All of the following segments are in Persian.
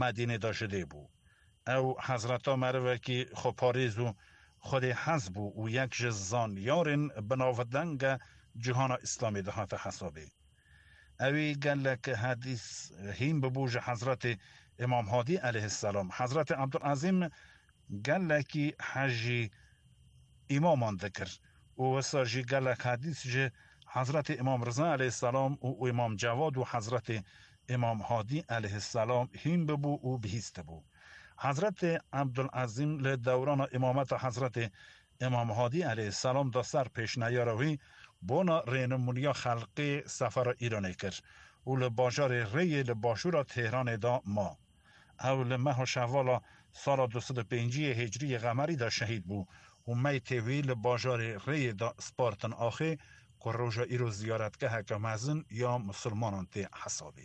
مدینه داشته بو او حضرتا مروه که خو پاریز و خود حزب و یک جزان یارن بناودنگ جهان اسلامی ده هات حسابه اوی گلک حدیث هیم ببوج حضرت امام هادی علیه السلام حضرت عبدالعظیم گلکی حجی امامان ذکر و وساجی گلک حدیث جه حضرت امام رضا علیه السلام و امام جواد و حضرت امام هادی علیه السلام هیم ببو و بهیست بو حضرت عبدالعظیم لدوران امامت حضرت امام هادی علیه السلام دا سر پیش نیاروی بونا رینمونیا خلقی سفر ایرانی کرد و لباجار ری لباشورا تهران دا ما او لمه شوالا سال 205 هجری قمری دا شهید بو و می تیوی لباجار ری دا سپارتن آخه که روژا ایرو زیارتگه حکمزن یا مسلمانان تی حسابی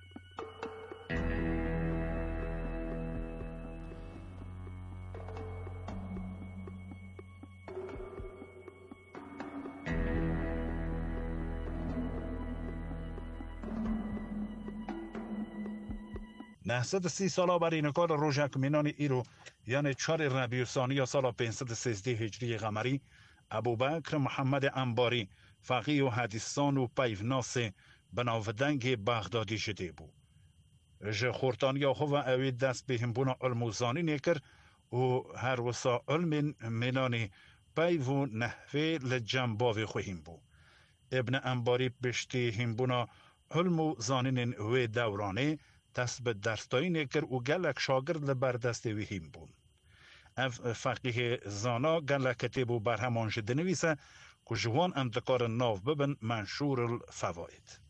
نهصد 30 سالا بر اینکار روژک مینان ایرو یعنی 4 ربیع الثانی سال 513 هجری قمری ابوبکر محمد انباری فقیه و حدیثان و پیوناس بناودنگ بغدادی شده بود. جه خورتانیا خو و اوی دست به همبونا علموزانی نکر و هر وسا علم مینانی پیو و نحوه لجنباوی خوهیم بود. ابن انباری بشتی همبونا علموزانین و دورانه دست به درستایی نکر و گلک شاگرد لبردست وی هم بون. اف فقیه زانا گلک کتیب و برهمانش دنویسه که جوان امدکار ناو ببن منشور الفواید.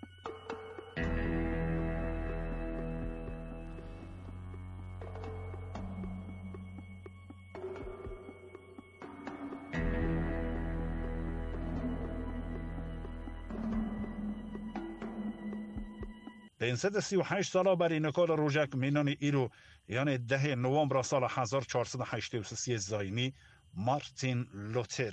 پنسد 38 سالا بر اینکار روژک مینان ایرو یعنی 10 نوامبر سال 1483 زاینی مارتین لوتر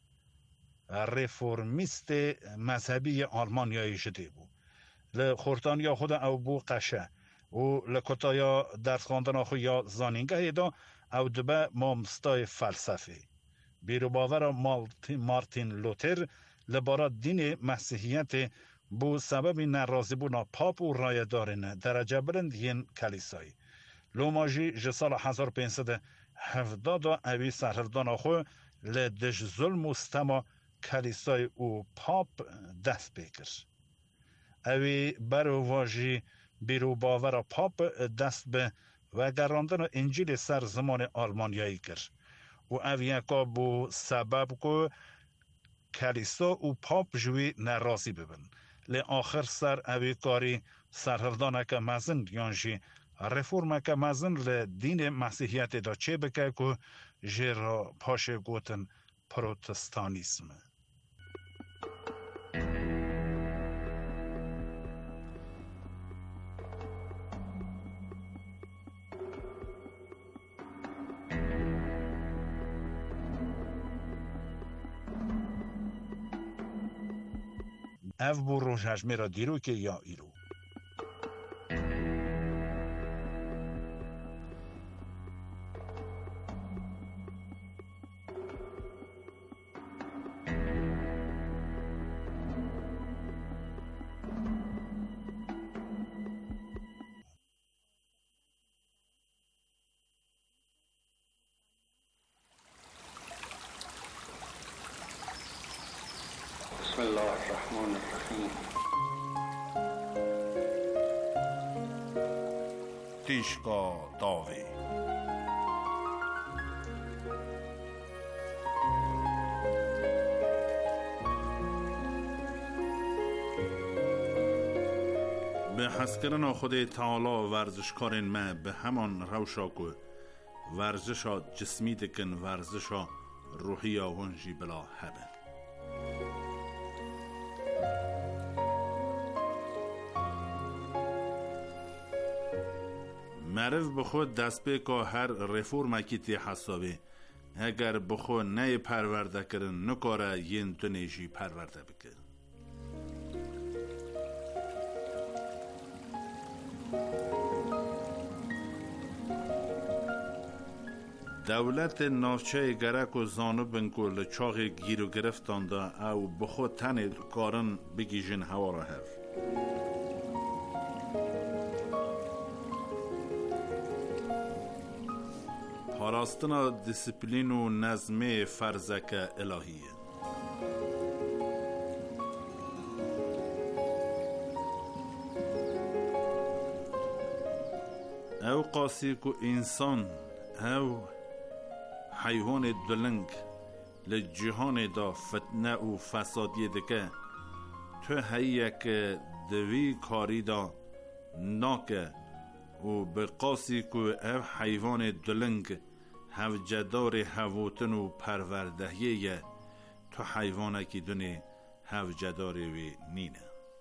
رفورمیست مذهبی آلمانیایی شده بود. لخورتانیا خود او بو قشه و لکتایا درس خواندن خو یا زانینگه دا او دبه مامستای فلسفه بیرو باور مارتین لوتر لبارا دین مسیحیت بو سبب نرازی بونا پاپ و رایدارین درجه بلند ین کلیسایی لوماجی جسال 1570 اوی سرهردان خو لدش ظلم و ستما کلیسای و پاپ دست بکر اوی برو واجی بیرو باور پاپ دست به و گراندن انجیل سر زمان آلمانیایی کرد و اوی اکا بو سبب که کلیسا و پاپ جوی نرازی ببن لی آخر سر اوی کاری سرهردانه که مزن یانجی رفورمه که مزن لی دین مسیحیت دا چه بکه که جیرا پاشه گوتن پروتستانیسم. اف بو روژهش میرا دیرو که یا ایرو بسم الله الرحمن الرحیم. تیشکا داوی به حسکرنا خود تعالی ورزشکارین ما به همان روشا که ورزشا جسمی دکن ورزشا روحی آونجی بلا هبه معرف بخود دست به که هر رفورم کیتی حسابه اگر بخود نه پرورده کرن نکاره ین تنیجی پرورده بکن دولت ناوچه گرک و زانو بنکل چاق گیر و گرفتان دا او بخود تن کارن بگیجن هوا را هف. پاراستنا دیسپلین و نظم فرزک الهیه. او قاسی کو انسان او حیوان دلنگ لجهان دا فتنه و فسادی دکه تو هیک دوی کاری دا ناکه و به قاسی کو او حیوان دلنگ هف جدار هوتن و پروردهیه تو حیوانه کی دونه هف جدار وی نینه.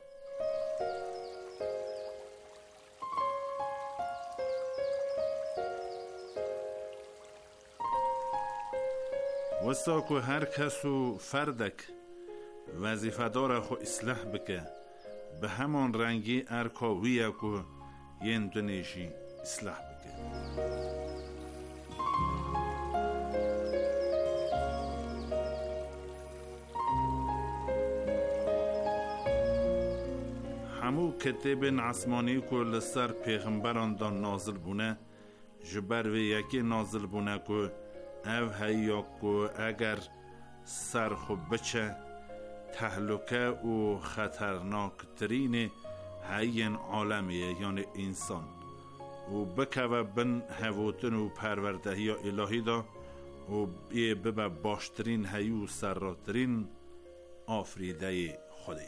وستا که هر کس و فردک وظیفه داره خو اصلاح بکه به همان رنگی ارکاویه که ین دنیشی اصلاح بکه. همو کتاب عثمانی که لسر پیغمبران دا نازل بونه جبر و یکی نازل بونه که او هیا که اگر سر خو بچه تهلکه و خطرناک ترین هین عالمیه یعنی انسان و بکوه بن هوتن و پروردهی الهی دا و ببه باشترین هیو سراترین آفریده خودی.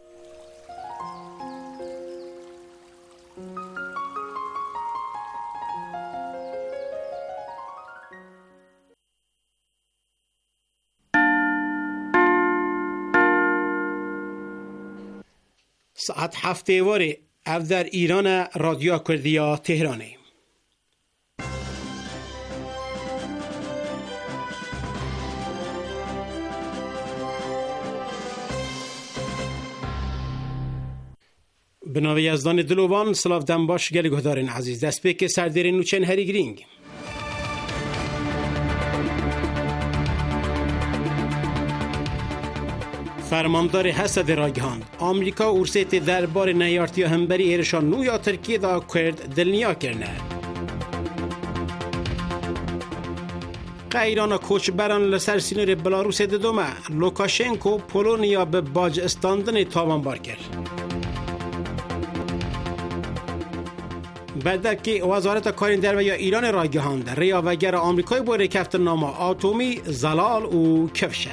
ساعت 7 واره او در ایران رادیو کردیا تهرانه. بناوی یزدان دلوان سلاف دنباش گل گهدارن عزیز دست پیک سردرین نوچن هری گرینگ. فرماندار حسد راگهاند آمریکا اورسیت دربار نیارتی همبری ایرشان نو یا ترکیه دا کرد دلنیا کرنه. ایران کوچبران لسر سینور بلاروس دومه لوکاشنکو پولونیا به باج استاندن تاوان بار کرد. بعد که وزارت کارین در یا ایران راگهاند ریاوگر آمریکای با رکفت نامه آتومی زلال و کفشه.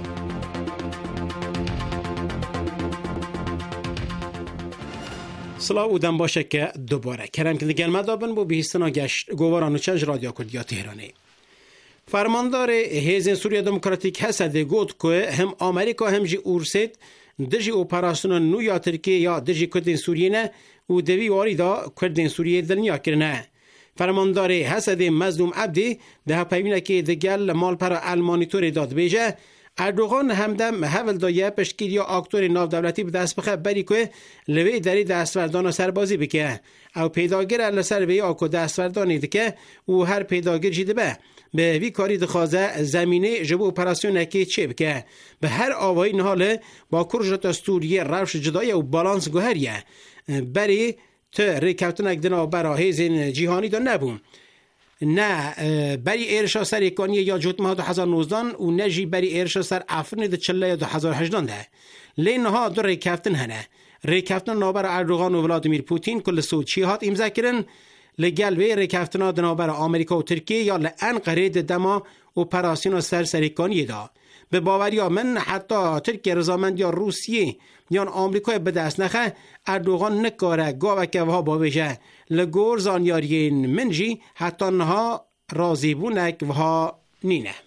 سلام بودم باشه که دوباره کرم که دیگر مدابن با بهستنا گشت گوارانو چنج رادیو کردیا تهرانی. فرماندار حزب سوریه دموکراتیک حسد گفت که هم آمریکا هم جی اورسید دجی اپراسیون نو یا ترکیه یا دجی کردین سوریه نه و دوی واری دا کردین سوریه دنیا کرنه. فرماندار حسد مظلوم عبدی ده پیوینه که دگل مال پر المانی توری داد بیجه اردوغان همدم حول دایه پشتگیری آکتور ناو دولتی به دست بخه بری که لوی دری دستوردان سربازی بکه او پیداگر لسر وی آکو دستوردانی دکه و هر پیداگر جیده به وی کاری دخوازه زمینه جبو اپراسیون که چه بکه به هر آوایی نحاله با کرجت استوریه روش جدای و بالانس گوهریه بری تا ریکوتن اگدنا برا هیزین جیهانی دا نبون نه بری ایرشا سر یکانی یا جوت ماه 2019 و نجی بری ایرشا سر افرین ده چله 2018 ده لین ها دو ریکفتن هنه ریکفتن نابر اردوغان و ولادیمیر پوتین کل سوچی هات امضا کرن لگل وی ریکفتن نابر آمریکا و ترکیه یا لانقره ده دما اپراسیون سر سریکانی دا به باوری من حتی ترکیه رضامند یا روسیه یا آمریکا به دست نخه اردوغان نکاره گاوه که وها باوشه لگور زانیارین منجی حتی نها راضی بونک وها نینه.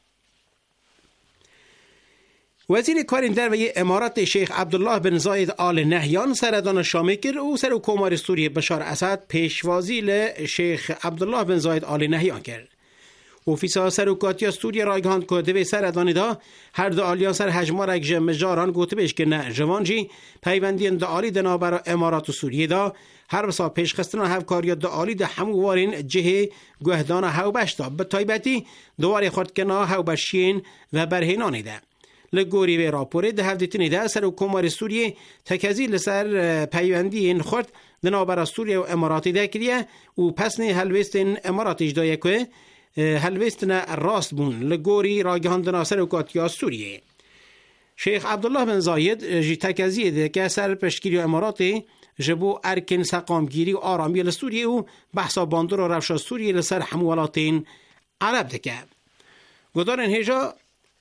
وزیر کارین در وی امارات شیخ عبدالله بن زاید آل نهیان سردان شامی کرد و سر حکومت سوریه بشار اسد پیشوازی ل شیخ عبدالله بن زاید آل نهیان کرد. اوفیسا سروکاتی سوریه رایگاند که دوی سردانی دا هر دو آلیان سر هجمارک جمع جاران گوته بیش که نه جوانجی پیوندین دا آلی دنا برا امارات و سوریه دا هر بسا پیش خستنا هفکاری دا آلی دا همو وارین جهه گوهدان هاو بشتا به تایبتی دواری خورد کنا هاو بشین و برهینانی ده. لگوری و راپوره ده هفدیتینی ده سر و کمار سوریه تکزی لسر پیوندی این خورد دنا برا سوریه و اماراتی ده کریه و پسنی هلویستین اماراتیش دایه که هلویستن راست بون لگوری راگهاندنا سر و کاتیا سوریه. شیخ عبدالله بن زاید جی تکزی ده که سر پشکیری و اماراتی جبو ارکن سقامگیری و آرامی لسوریه و بحثا باندر و روشا سوریه لسر حمولاتین عرب دکه. گدارن هجا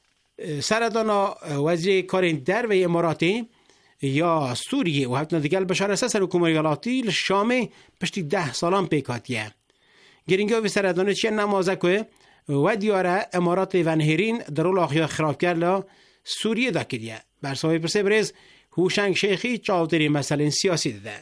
سردانا وزیر کارین در و اماراتی یا سوریه و هفتن دیگل بشار اساس حکومت ایالاتی لشام پشتی 10 سالان پیکاتیه. گرینگا و سردانه چیه نمازه که و دیاره امارات ونهرین درول آخیا خراب کرد سوریه دا کریه. برساوی پرسه برز هوشنگ شیخی چاودری مسئله سیاسی ده.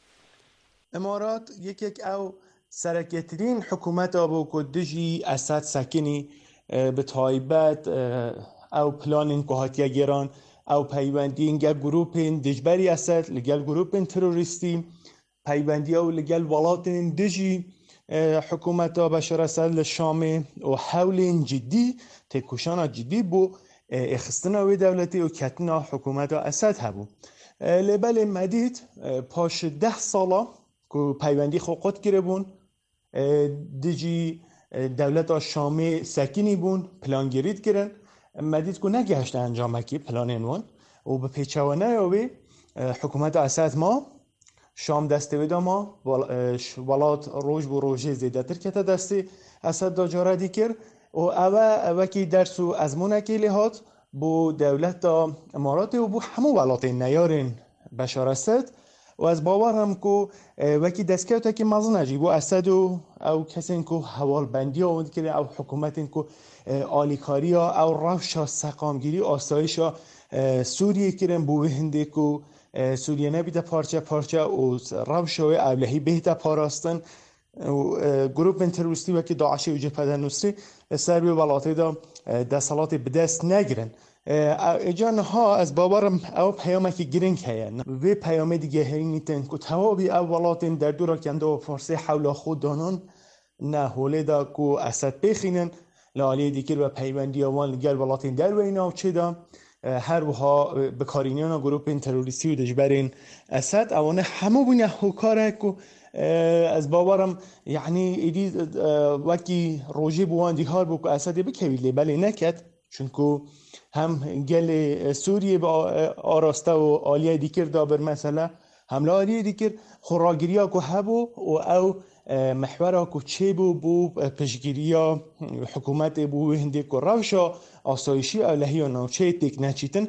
امارات یک او سرکترین حکومت آبو که دجی اسد سکنی به تایبت او پلان که هاتیه گران او پیوندی اینگه گروپین دجبری اسد لگل گروپین تروریستی پیوندی او لگل ولاتین دجی حکومت بشار اسد لشام و حولین جدی تکوشان جدی بو اخستنا و دولتی و کتنا حکومت اسد هبو لبل مدید پاش 10 سالا که پیوندی خوقت گره بون دیجی دولت شامی سکینی بون پلان گرید گرن مدید که نگهشت انجام کی پلان اینوان و به پیچوانه یاوی حکومت اسد ما شام دسته ویدا ما ولات روش بو روژه زیده تر کتا دسته اسد دا جاره دیکر و اوه که درسو ازمونه که لحاظ بو دولت دا امارات و بو همو ولات نیارین بشار اسد و از باور هم که وکی دستکوتا که مزن اجی بو اسد و او کسی که حوال بندی آمد کرده او حکومت که آلیکاری ها او روشا سقامگیری آسایشا سوریه کرن بو هنده که سوریه نبیده پارچه پارچه و روشا و اولهی بهده پاراستن و گروپ تروریستی وکی داعشی و جبهه نصری سر به ولاتی دا دستالات بدست نگرن ایجان ها از باورم او پیامه که گرنگ هین و پیامه دیگه هینیتن که توابی اولاتین در دورا کنده و فارسی حول خود دانان نه حوله دا که اسد بخینن لالی دیگر و پیوندی آوان لگل ولاتین در و اینا و چه دا هر وها بکارینیان و گروپ تروریستی و دجبرین اسد اوانه همه بونه حکاره که از باورم یعنی ایدی وکی روژه بوان دیهار بو که اسد بکویلی بله نکد چون که هم گل سوریه با آراسته و آلیه دیگر دابر مثلا حمله آلیه دیگر خوراگیری ها که هبو و او محور ها که چه بو پشگیری ها حکومت بو هنده که روشا آسایشی اولهی و نوچه تک نچیتن.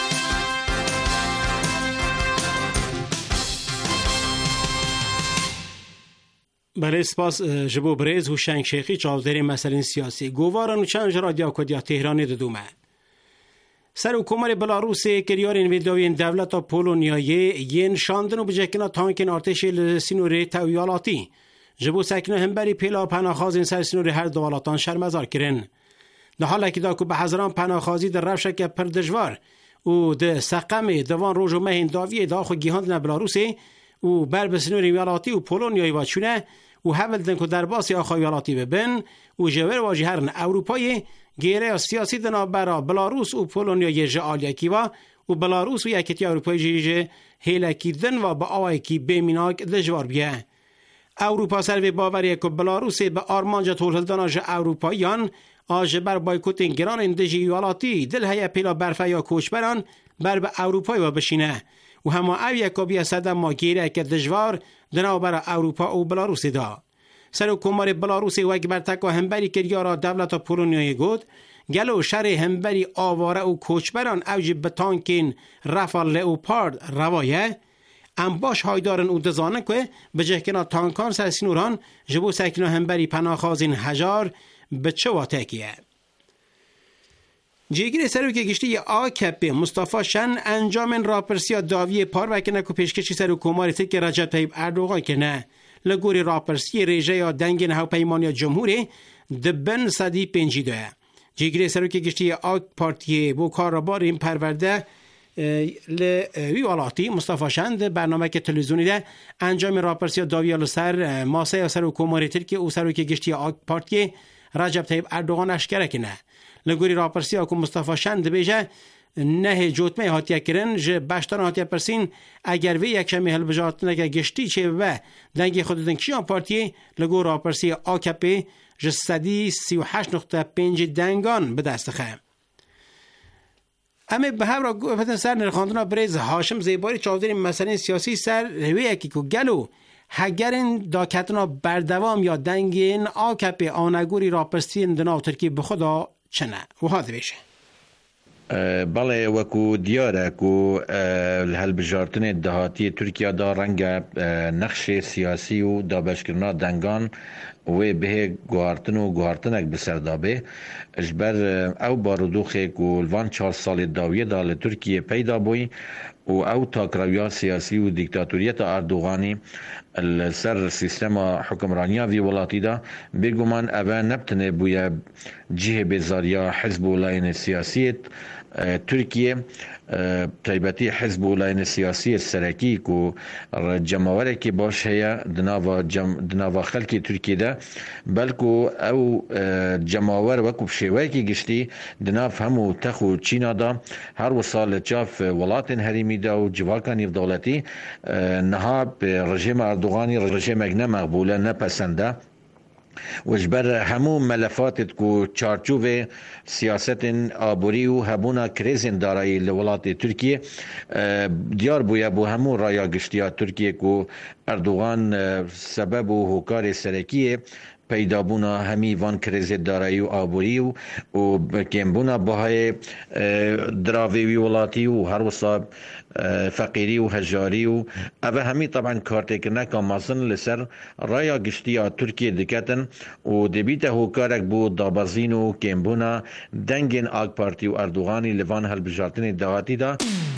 برای سپاس جبو بریز هوشنگ شیخی چاودری مسئله سیاسی گواران و چند رادیو کدیا تهرانی دودومه سر حکومت بلاروس کریارین ویداوین دولت پولونیایی ین شاندن و بجکنا تانکین ارتش سینوری تویالاتی جبو سکنه همبری پیلا پناخازین سر سینوری هر دولتان شرمزار کرن در حالا که داکو به حضران پناخازی در روشک پردجوار و ده سقم دوان روز و مهین داویه داخو گیهاندن بلاروسی و بر به سینوری ویالاتی و پولونیایی واچونه و حول دن که در باسی آخوی ویالاتی ببن و جویر واجی هرن اروپایی گیره سیاسی دنا برا بلاروس و پولونیا یه جعالیکی و بلاروس و یکیتی اروپایی جیجه هیلکی دن و با آوائی که بیمیناک دجوار بیه. اروپا سروی باوریه که بلاروس به آرمانجا طول دناج اروپاییان آج بر بایکوتین گران اندجی یوالاتی دل هیا پیلا برفه یا کوچ بران بر به اروپایی و بشینه و همه او یکا بیا سدم ما گیره که دجوار دنا برا اروپا و بلاروس دا. سر حکومت بلاروس وک برتکا همبری کریارا دولت پولونیای گود گلو شر همبری آواره و کوچبران اوج بتانکین رافال لئوپارد روایه ام باش هایدارن او دزانه که بجه کنا تانکان سر سینوران جبو سکنا همبری پناخازین هجار به چه واتکیه. جیگیر سروی که گشتی AKP مصطفی شن انجام راپرسیا داوی پار وکنه که پیشکشی سر حکومت که رجب طیب اردوغان کنه لگوری راپرسی ریجه یا دنگ نهو پیمانی جمهوری دبن صدی پنجی دوه. جیگری سروکی گشتی آک پارتی بو کاربار این پرورده لوی والاتی مصطفی شند برنامه که تلویزیونی ده انجام راپرسی داویال سر ماسه سر حکومت ترکی او سروکی گشتی آک پارتی رجب طیب اردوغان اشکره کنه. لگوری راپرسی آکو مصطفی شند بیجه نه جوتمه هاتیه کرن جه بشتان هاتیه پرسین اگر وی یک شمی هل بجارتنه که گشتی چه و دنگی خود دنگشیان پارتی لگو راپرسی آکپی جه 138.5 دنگان به دست خواهم. اما به هم را گفتن سر نرخاندنا بریز هاشم زیباری چاودری مسئله سیاسی سر روی یکی که گلو هگرین داکتنا بردوام یا دنگین آکپی آنگوری راپرسی اندناو ترکی به خدا چنه و هاده بشه. بله وکو دیاره کو هلبجارتن دهاتی ترکیه دا رنگ نقش سیاسی و دابشکرنا دنگان و به گوهارتنک بسردابه اجبر او بارودوخه کو الوان 4 سال داویه دا ترکیه پیدا بوی و او تاکراویا سیاسی و دیکتاتوریت اردوغانی سر سیستم حکمرانیا وی ولاتی دا بگومان اوه نبتنه بویا جیه بزاریا حزب ولاین سیاسیت ترکیه تایبەتی حزب ولاین سیاسی سرکی کو جماوره که باش هیا دناوا خلکی ترکیه ده بلکو او جماور وکو بشیوه که گشتی دناف همو تخو چینا دا هر وصال جاف ولاتن هریمی دا و جواکانی و دولتی نها به رژیم اردوغانی رژیم اگنه مقبوله نپسنده وجبر همو ملفاتت کو چارچوب سیاست آبوری و هبونا کریزن دارای لولات ترکیه دیار بویا بو همو رایا گشتیا ترکیه کو اردوغان سبب و حکار سرکیه پیدا بونا همی وان کریز دارایی و آبوری و کمبونا باهای دراوی ولاتی و هر وصاب فقیری و هجاری و اوه همی طبعا کارتی که نکا مازن لسر رایا گشتی ترکیه دکتن و دبیت هوکارک بود دابازین و کمبونا دنگین آگ پارتی و اردوغانی لوان هل بجارتن دواتی دا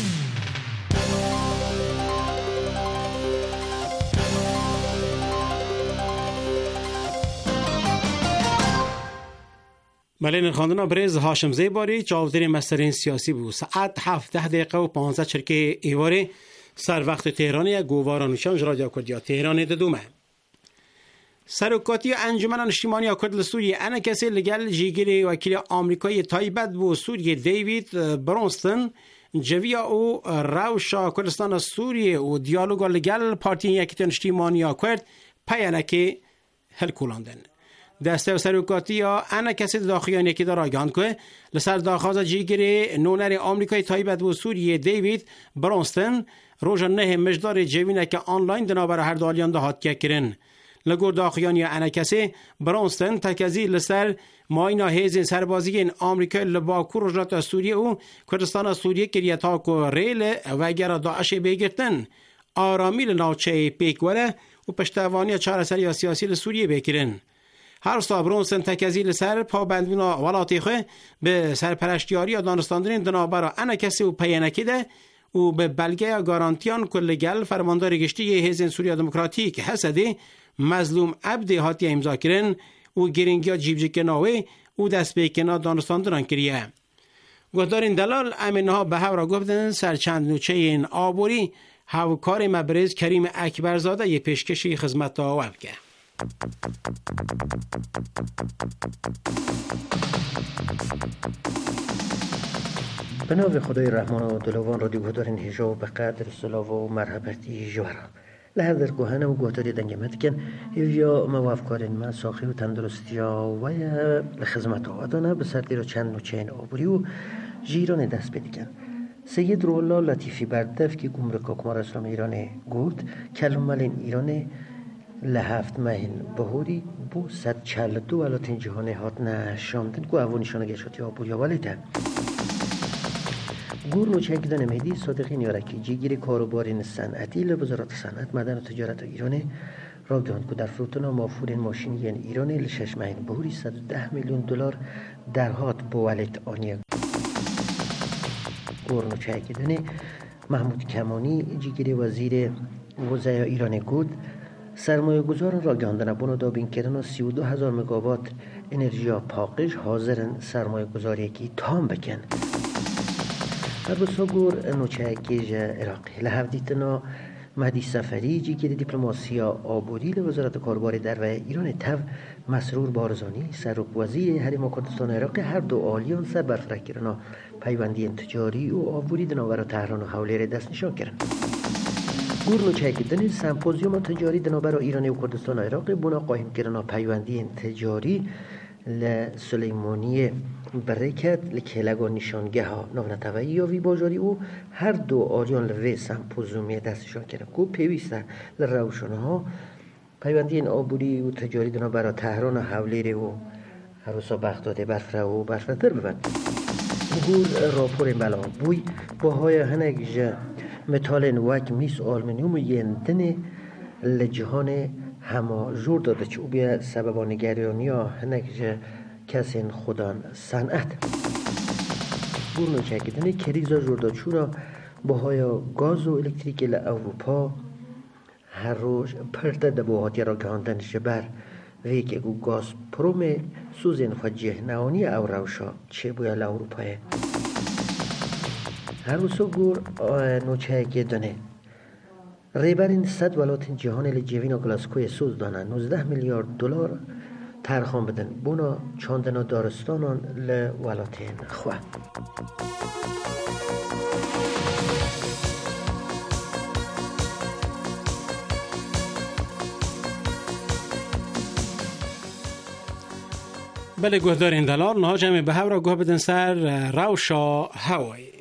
ملین خواندنا بریز هاشم زیباری چاودری مسترین سیاسی بود. ساعت 17 دقیقه و 15 چرکه ایواری سر وقت تهرانی گوارانوشان رادیو کردیا تهران ددومه. سرکاتی انجمن اجتماعی کرد سوریه انا کسی لگل جیگری وکیل آمریکایی تایبت بو سوریه دیوید برونستن جویا او روشا کردستان سوریه و دیالوگ لگل پارتی یکیتن اجتماعی کرد پیانکی هل کولاندن. دسته سرکاتی ها انا کسی داخلیان یکی دار آگان که لسر داخواز جیگری نونر آمریکای تایبت و سوریه دیوید برونستن روژ نه مجدار جوینه که آنلاین دنابر هر دالیان دهات که کرن. لگور داخلیان یا انا کسی برونستن تکزی لسر ماینا هیزین سربازیین آمریکای لباکو رجات سوریه و کردستان سوریه کریتا که ریل و اگر داعش بگرتن آرامیل ناوچه پیکوله و پشتوانی چهار سیاسی لسوریه بکرن. هر برونستن تکزیل سر پابندونا ولاتی خواه به سرپرشتیاری دانستاندرین دنابرا انا کسی و پیانکی ده و به بلگه گارانتیان کلگل فرماندار گشتی حزب سوریه دموکراتیک حسدی مظلوم عبد هاتی امضا کرن و گرینگیا جیبجکناوی و دست بیکنا دانستاندران کریه. گفتارین دلال امینها به هورا گفتن سرچند نوچه این آبوری هاوکار مبرز کریم اکبرزاده یه پیشکشی خدمت اول که به نام خدای رحمان و دلوان رادیو گهدارین هجا به قدر سلاو و مرحبتی جوارا لحر در گوهنه و گوهداری دنگمت کن یا موافقارین من ساخی و تندرستی و خدمت آدانه به سردی رو چند و چین آبوری و جیران دست بدیگن سید رولا لطیفی بردف که گمرک حکومت اسلام ایران گفت کلمالین ایران لهفت مهین بهوری بو 142 ولاتین جهانی هات نشامدن گو اوانیشان گشتی آبوری والیده گور نوچه گدن مهدی صادقین یارکی جیگیری کاروبارین صنعتی لوزارت صنعت مدن و تجارت ایران را گهاند که در فروتنا مافورین ماشینی ایران لشش مهین بهوری 110 میلیون دلار در هات بو والیت آنیه گور نوچه گدن محمود کمانی جیگیری وزیر وزای ایران گود سرمایه گذاران را گاندن بونا دابین کردن 32,000 مگاوات انرژی پاکش حاضرن سرمایه گذاری کی تام بکن. هر گور نوچهکیج عراقی لحفدیتنا مهدی سفری جی که دیپلماسیا آبوری وزارت کاربار در و ایران تو مسرور بارزانی سرک وزیر حریم کردستان عراقی هر دو آلیان سر برفرکرنا پیوندی تجاری و آبوری دناور تهران و حوله دست نشان کردن. گورنو چکیدن سمپوزیوم تجاری دنابر ایران و کردستان عراقی بنا قایم کردن پیوندی تجاری لسلیمانی برکت لکهلگا نشانگه ها نونتوی یا وی باجاری او هر دو آریان لوی سمپوزیومی دستشان کرده کو پیوسته لروشانه ها پیوندی این آبوری و تجاری دنابر تهران و حوله و هروسا بغداد برفره و برفتر ببند. گور راپور بلا بوی با های هنگ جه متالن وک میس آلمینیوم یندن لجهان همه جور داده چه او بیا سببان گریانی ها هنگ جه کسین خودان صنعت گورنو چکیدن کریزا جور داده چورا با های گاز و الکتریک اروپا هر روز پرده دبوهاتی را گاندن شبر وی که گو گاز پرومه سوزین خواجه نوانی او روشا چه بویا لأوروپایه هر روز گور نوچه گدنه ریبرین 100 ولایت جهان لجوین و گلاسکوی سوز دانن 19 میلیارد دلار ترخان بدن بونا چاندنا دارستانان لولاتین خواه. بله گهدارین دلال نها جمعی به هورا گوه بدن سر روشا هوایی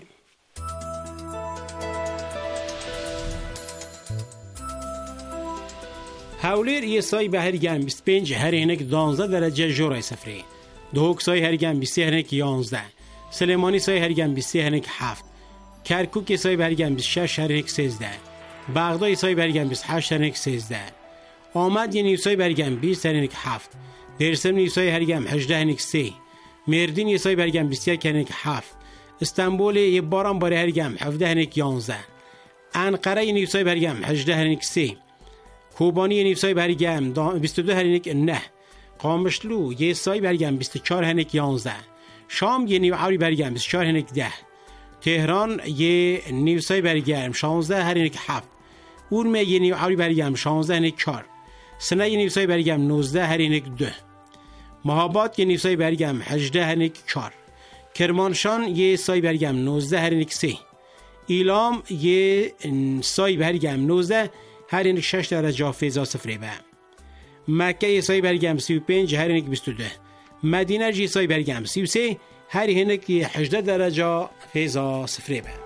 هولیر یه سای به هر گم 25 هر هنک 12 درجه جورای سفری دوک سای هر گم 20 هنک 11 سلیمانی سای هر گم 20 هنک 7 کرکوک سای به هر گم 26 هر هنک 13 بغداد سای به هر گم 28 هر هنک 13 آمد یه نیوسای به هر گم 20 هر هنک 7 درسم نیوسای هر گم 18 هنک 3 مردین یه سای به هر گم 21 هنک 7 استانبول یه باران باره هر گم 17 هنک 11 انقره نیوسای به هر گم 18 هنک 3 کوبانی نیفسای برگم 22 هرینک 9 قامشلو یه سای برگم 24 هنک 11 شام یه نیوعوری برگم 24 هنک 10 تهران یه نیوسای برگم 16 هرینک 7 اورمه یه نیوعوری برگم 16 هنک 4 سنه یه نیوسای برگم 19 هرینک 2 مهابات یه نیوسای برگم 18 هنک 4 کرمانشان یه سای برگم 19 هرینک 3 ایلام یه سای برگم 19 هر اینک 6 درجه فیضا صفری به مکه یه سای برگم 35 هر اینک 22 مدینه جی سای برگم 33 هر اینک 18 درجه فیضا صفری به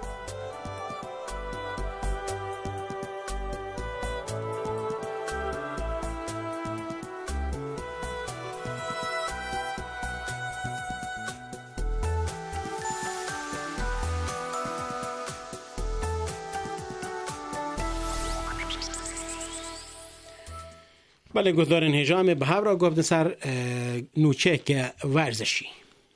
بله گذارن هجام به هورا گفت سر نوچک ورزشی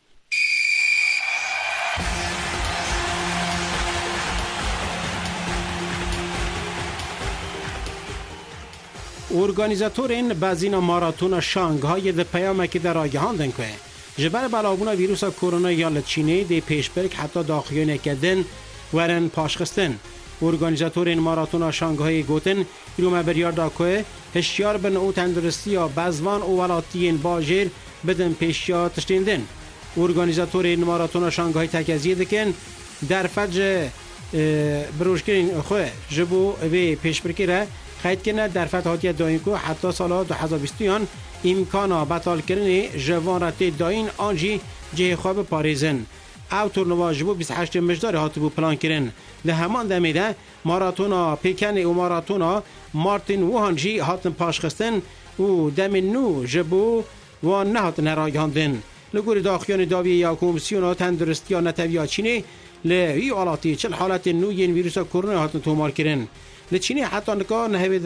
ارگانیزاتورین بازینا ماراتون شانگهای ده پیامه که در آگهاندن که جبر بلابونا ویروس کرونا یا چینه ده پیشبرک حتی داخلی نکدن ورن پاشخستن ارگانیزاتورین ماراتون شانگهای گوتن ایرومه بریاردا که هشیار بن او تندرستی یا بزوان او ولاتین باجر بدن پیشیا تشتیندن ارگانیزاتورین ماراتون شانگهای تکزیه دکن در فجر بروشکرین خواه جبو و پیشبرکی را خیلی کنه در فتحاتی داین که حتی سال 2020 امکانا بطال کردن جوان را تید داین آنجی جه خواب پاریزن او تورنوا جبو 28 مجدار هاتو بو پلان کرن ده همان دمیده ماراتونا پیکن و ماراتونا مارتین ووهانجی هاتن پاشخستن و دم نو جبو و نه هاتن هراگاندن لگور داخیان داوی یا کمیسیون تندرستی یا نتویا چینه لوی آلاتی چل حالت نو ین ویروس کرونا هاتن تومار کرن لچینه حتی نکا نهوید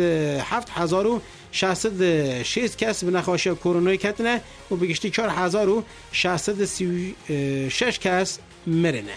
7606 کس به نخواشه کرونا کتنه و بگشتی 4636 کس مرنه.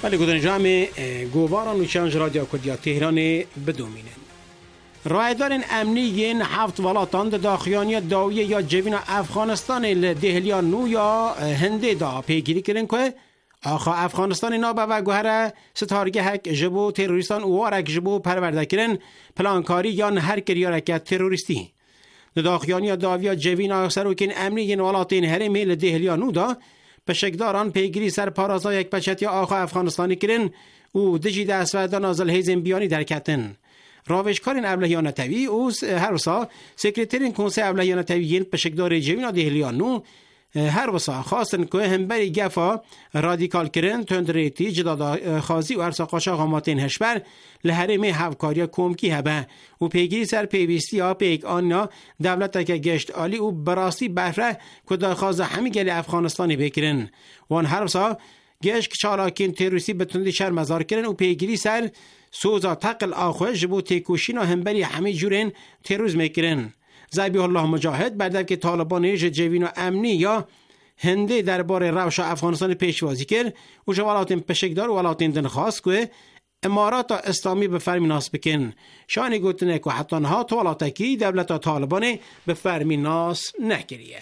ولی گذاری جامع گواران و چنج رادیو کردیا تهران بدومینن رایدارن امنیین 7 ولاتان داخیانی داویه یا جوین افغانستان لدهلیا نو یا هنده دا پیگیری کرن که آخا افغانستان نابه و گوهره ستارگه هک جبو تروریستان وارک جبو پرورده کرن پلانکاری یا هر کری حرکت تروریستی داخیانی داویا جوین سروکین امنیین ولاتین هرمی لدهلیا نو دا پشکداران پیگیری سر پارازا یک بچت یا آخا افغانستانی کرن او دجی دست و نازل هیزن بیانی در کتن راوشکارین ابلهیان توی اوز هر وسا سکرترین کنسه ابلهیان تویین پشکدار جوین دهلیانو هر وسا خواستن که هم بری گفا رادیکال کرن تندریتی جدادا خازی و ارسا قاشا غاماتین هشبر لحرم هفکاری کومکی هبه و پیگیری سر پیویستی ها پیک آنیا دولت که گشت آلی و براستی بفره که داخواز همی گلی افغانستانی بکرن وان هر وسا گشت چالاکین تروریستی بتوندی شر مزار کرن و پیگیری سر سوزا تقل آخوه جبو تیکوشین و همبری همه جورین تروریسم میکرن زیبی الله مجاهد بعد که طالبان جوین و امنی یا هنده درباره روش افغانستان پیشوازی کرد و جوالاتین پشکدار و ولاتین دنخواست که امارات اسلامی به فرمی ناس بکن شانی گوتنه که حتی نها طولاتکی دولت طالبان به فرمی ناس نکریه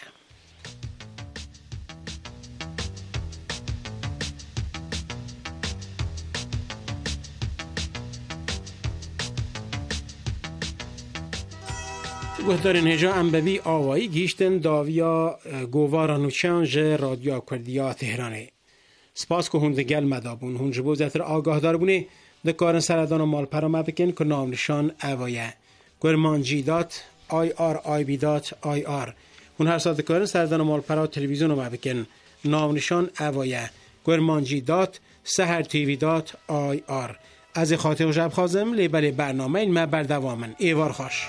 گهدارین هجا انبوی آوایی گیشتن داویا گوارانو چنج رادیو کردیا تهرانه سپاس که هندگل مدابون هنج بوزتر آگاه دار بونه دکارن سردان و مال پرامه بکن که نام نشان اوایه گرمانجی دات آی آر آی بی دات آی آر هن هر سال دکارن سردان و مال پرا تلویزیون رو بکن نام نشان اوایه گرمانجی دات سهر تیوی دات آی آر از خاطر و جب خازم لیبل برنامه این مبر دوامن ایوار خوش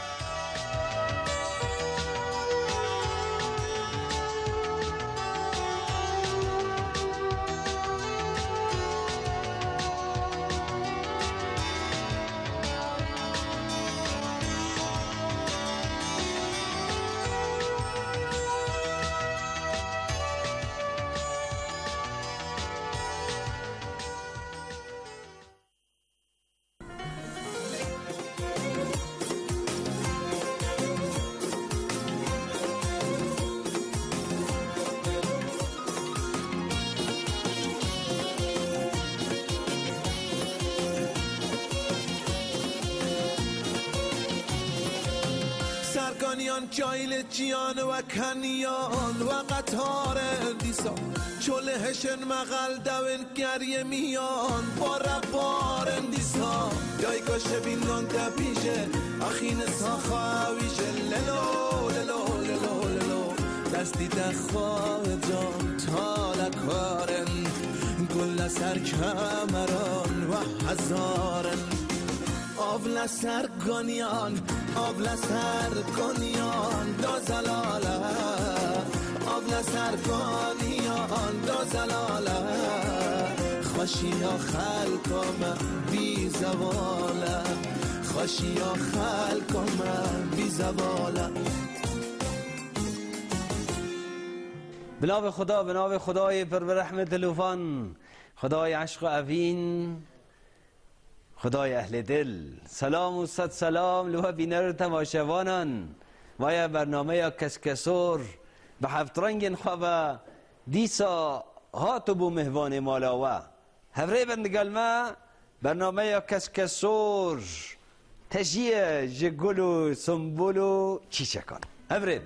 سرگانیان جایل جیان و کنیان و قطار دیسا چولهشن مغل دوین گریه میان با ربار دیسا جای گاشه بینان تپیشه اخین ساخاویشه للو للو للو للو دستی دخواه جان تالکارن گل سر کمران و هزارن آبل سرگانیان آبل سرگانیان دو زلاله آبل سرگانیان دو زلاله خوشی ها خلقم بی زواله خوشی ها خلقم بی زواله به نام خدا، به نام خدای پر رحمت لوفان، خدای عشق و اوین، خدای اهل دل. سلام و صد سلام لوها بینر تماشوانان ویا برنامه یا کسکسور به هفت رنگ خواه دیسا هاتبو مهوان مالاوه هفره بندگل ما برنامه یا کسکسور تشیه جگل و سنبول و چیچکان هفره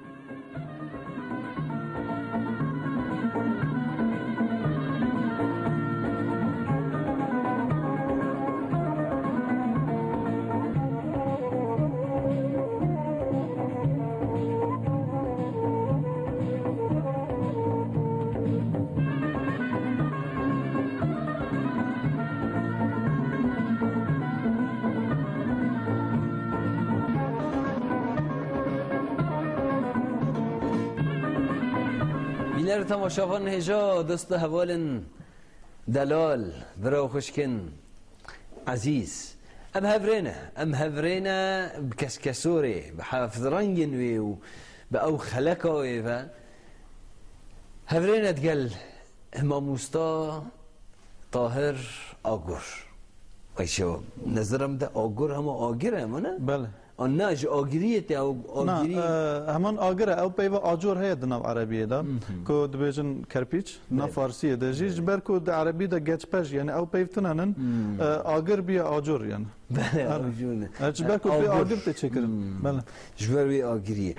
بینر تماشاوان هجا دست حوال دلال برو خوشکن عزیز ام هفرینه بکسکسوری بحافظ رنگن وی با او خلقه وی هفرینه تقل هماموستا طاهر آگر ایشو نظرم ده آگر همه آگره همونه؟ بله آن نج آگریه او آگری همان آگره او پیو آجور هست دناب عربیه دا که دبیجن کرپیچ نا فارسیه دا جیج بر که د عربی دا گچ پش یعنی او پیو تنانن آگر بیا آجور یعنی بله آجونه جبر که بیا آگر تی چکرن بله جبر بیا آگریه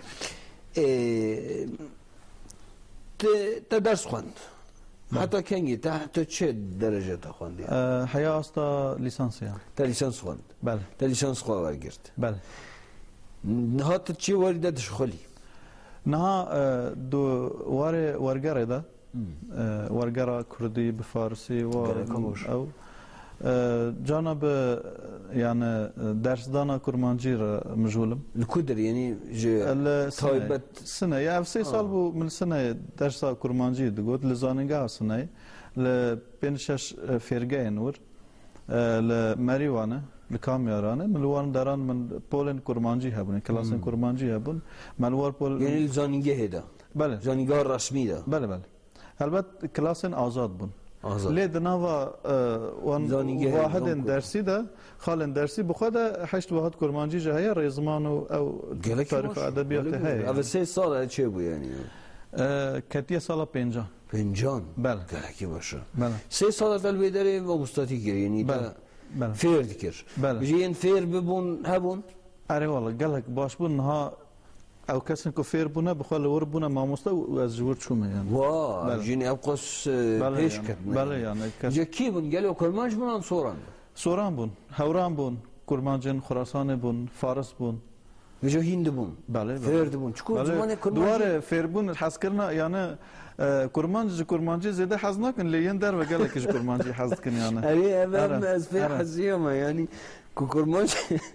تا درس خواند حتی کنگی تا چه درجه تا خواندی؟ حیا استا لیسانس یا تا لیسانس خواند بله تا لیسانس خواه ورگرد بله نها تا چی واریده دشخولی؟ نها دو ورگره ده ورگره کردی به فارسی و او جانب يعني درس دانا كرمانجي مجهولم الكدر يعني طيبت سنه يعني في 3 سال بو من سنه درس كرمانجي دقوت لزانينغا سنه لبنشش فيرجين نور لماريوانا لكاميرانه ملوان داران من بولن كرمانجي هبون كلاسن كرمانجي هبون ملوار بول يعني لزانينغا هدا بله زانينغا رسمي ده بله بله البته كلاسن آزاد بون آزاد ليه دناوا واحد درسي ده خالن درسي بخدا 8 واحد كرمانجي جايه ريزمان او تاريخ ادبيات هي اول 3 سال چه بو يعني كتيه سال 50 بله گلکی باشه بله 3 سال اول بیداری و مستاتی گیری یعنی بله بله فیر دکر بله بجین فیر ببون هبون اره والله گلک باش بون ها او کسی که فیر بونه بخواه لور بونه ماموسته و از جور چومه یعنی واه جینی ابقاس پیش کرد بله یعنی جا کی بون گلی و کرمانج بون سوران بون هوران بون کرمانجن خراسان بون فارس بون وجا هند بون بله فرد بون چکو زمان کرمانج دواره فیر بون حس کرنا یعنی کرمانجی زیاده حز نکن لیین در و گله کش کرمانجی حز کن یعنی اول از فیر حزیوم یعنی کرمانج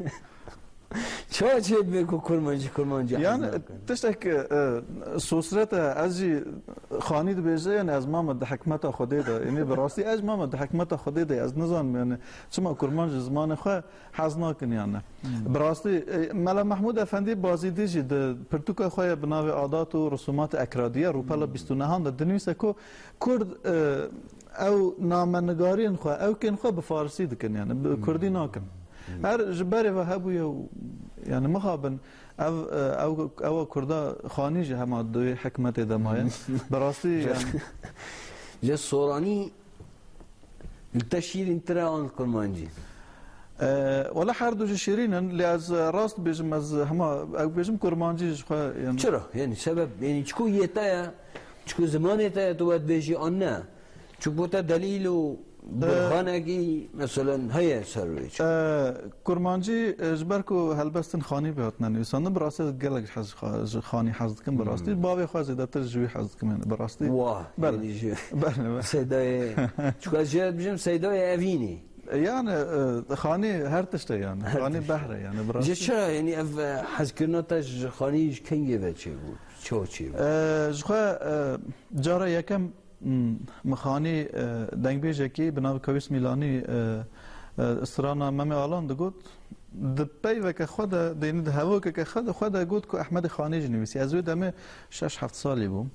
چه به کرمانجی یعنی تشتک سوسرت ازی خانید بیزه یعنی از محمد حکمت خودی ده یعنی براستی از محمد حکمت خودی ده از نظام یعنی چما کرمانج زمان خو حز نکن یعنی براستی ملا محمود افندی بازیدی جی ده پرتوک خو بناو عادات و رسومات اکرادیه روپلا 29 ده دنیسه کو کرد او نامنگارین خو او کن خو به فارسی دکن یعنی کردی نکن هر جبری و هبوی یعنی مخابن او کردا خانی جه هم دوی حکمت دمایه براستی یعنی جه سورانی التشهير انترا عن کرمانجی ولا هر دو شیرینن لی از راست بیجم از هما او بیجم کرمانجی یعنی چرا یعنی سبب یعنی چکو یتا چکو زمان یتا تو باید بیجی آن نه چکو بوتا دلیل و برهانگی مثلا هی سرویچ کرمانجی جبرکو هلبستن خانی بیات ننویسند براستی گلگ خانی حزد کن براستی باوی خواهد زیادتر جوی حزد کن براستی واه بله بله سیدای چکو از جهت بجم سیدای اوینی يعني خاني هرتشته يعني خاني بحره يعني براستی چرا یعنی حزد کردنش خانیش کنگه بچه بود چی بود جخوا جاره یکم مخانی دنگ بیجه کی بنابرای کویس میلانی استرانا ممی آلان دگود دپی و که خود دینی ده هوا که خود گود که احمد خانی جنویسی از وی 6-7 سالی بوم